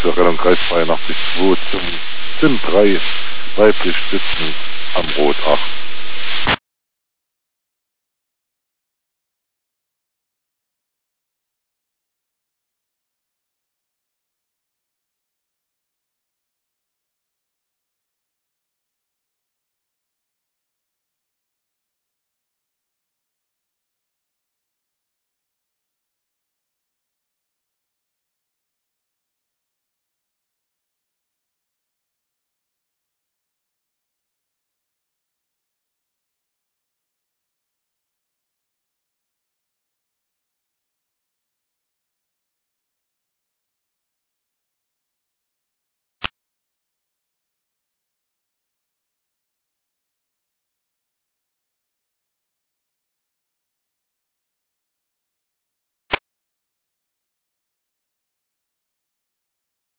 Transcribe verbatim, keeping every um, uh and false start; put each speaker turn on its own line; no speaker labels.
Verrennung Kreis zweiundachtzig zwei zum Sim drei, weiblich sitzend am Rot acht.